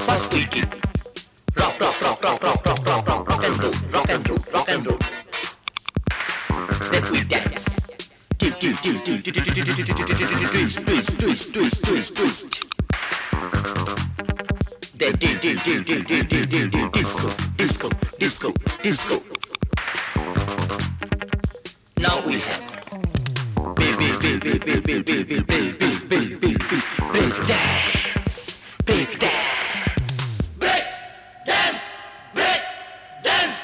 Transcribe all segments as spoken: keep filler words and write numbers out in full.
First we kick. Rock, rock, rock, rock, rock, rock, rock, rock, rock and roll, rock and roll, rock and roll. Then we dance. Twist, twist, twist, twist, twist, twist, twist. Then disco, disco, disco, disco. Now we have big, big, big, big, big, big, big, big, big, big, big, big, big, big dance, big dance, break dance, break dance.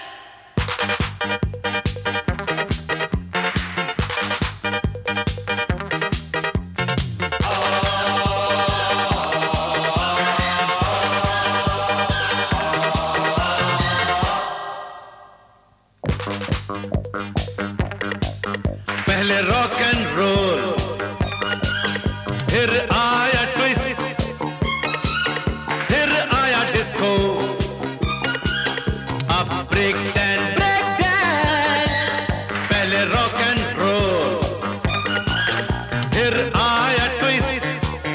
पहले rock and roll, फिर आया twist, फिर आया disco, अब break dance, break dance. पहले rock and roll, फिर आया twist,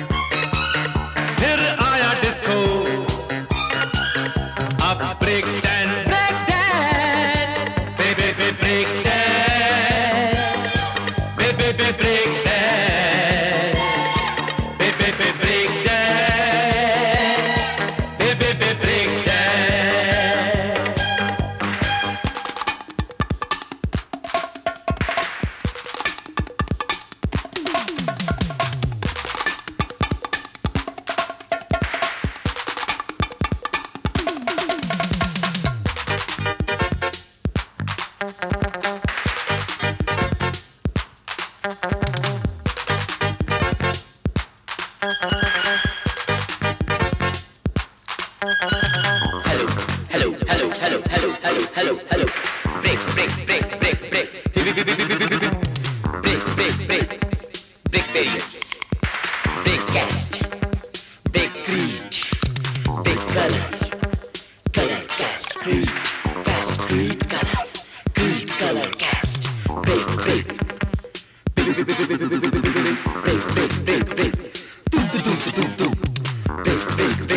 फिर आया डिस्को, अब break dance, break dance, baby बे break dance. Baby, break dance. Baby, break dance. Baby, break dance. Hello, hello, hello, hello, hello, hello, hello, hello. Break, break, break, break, break. Break, break, break. Break barriers. Break cast. Break creed. Break color. Color cast creed. Cast creed color. Creed color cast. Break, break. Break, break, break, break. Doom, doom, doom, doom, doom. Break, break, break.